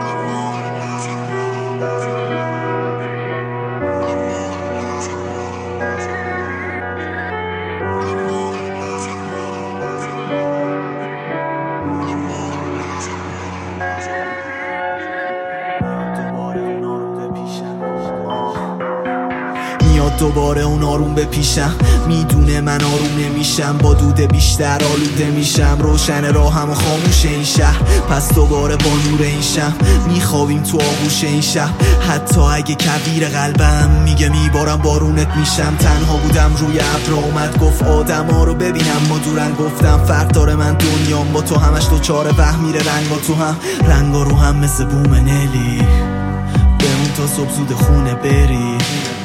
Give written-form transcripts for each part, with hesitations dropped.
میاد دوباره اون آروم به پیشم، میدونه من آروم نمیشم، با دود بیشتر آلوده میشم، روشن راهم و خاموش این شهر، پس دوباره با نور این شم میخوابیم تو آغوش این شهر. حتی اگه کبیر قلبم میگه میبارم بارونت میشم، تنها بودم روی ابر اومد گفت آدم ها رو ببینم ما دورن، گفتم فرق داره من دنیام با تو همش دوچاره وهم میره رنگا تو هم، رنگا رو هم مثل بوم نلی، بمون تا صبح زود خونه بری.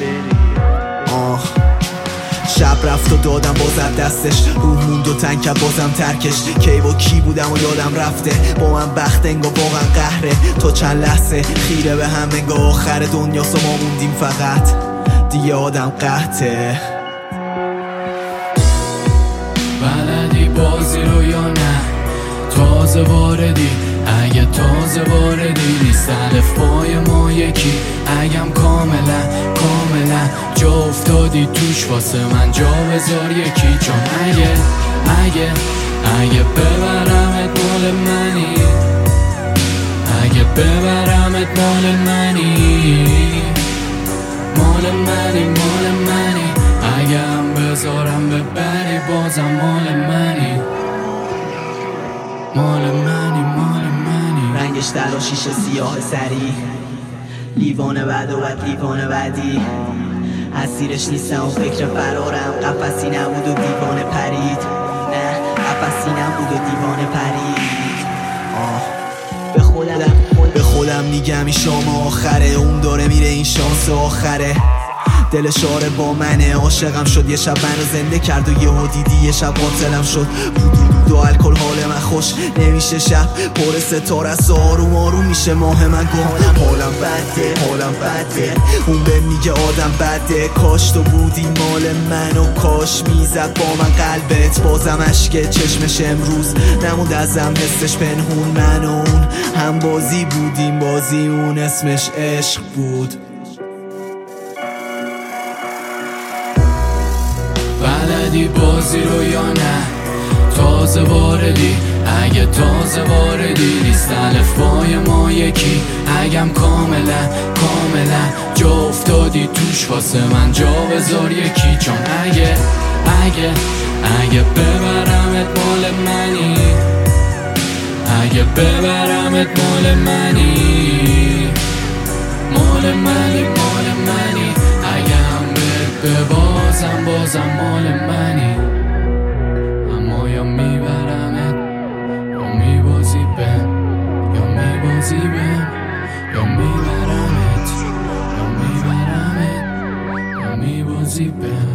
شب رفت و دادم بازم دستش، روح موند و تنگ کرد بازم ترکش، کی با کی بودم و یادم رفته، با من بخت انگار واقعا قهره، تو چند لحظه خیره به هم انگار آخر دنیاست و ما موندیم فقط، دیگه آدم قحطه. بلدی بازی رو یا نه؟ تازه واردی؟ اگه تازه واردی نیست الفبای ما یکی، اگم کاملا جا افتادی توش واسه من جا بذار یکی، چون اگه ببرمت مال منی، اگه ببرمت مال منی، مال منی، اگه هم بذارم ببری بازم مال منی، مال منی. رنگش در و شیشه سیاه سری، لیوان بعد و بعد لیوان بعدی، اسیرش نیستم و فکر فرارم، قفصی نبود و دیوانه پرید، نه قفصی نبود و دیوانه پرید. به خودم میگم این شام آخره، اون داره میره این شانس آخره، دلش آره با منه، عاشقم شد یه شب منو زنده کرد و یهو دیدی یه شب قاتلم شد، بود و الکل حال من خوش نمیشه، شب پر ستاره است آروم آروم میشه ماه من گم، حالم بده اون به میگه آدم بده، کاش تو بودی مال من و کاش میزد با من قلبت، بازم عشق چشمش امروز نمود ازم حسش پنهون، من و اون هم بازی بودیم، بازی اون اسمش عشق بود. بلدی بازی رو یا نه؟ تازه واردی؟ اگه تازه واردی نیست الفبای ما یکی، اگم کاملا جا افتادی توش واسه من جا بذار یکی، چون اگه ببرمت مال منی، اگه ببرمت مال منی، مال منی، اگه هم بازم مال منی، اما یا میبرمت یا میبازی بهم، یا میبازی بهم یا میبرمت، یا میبازی بهم.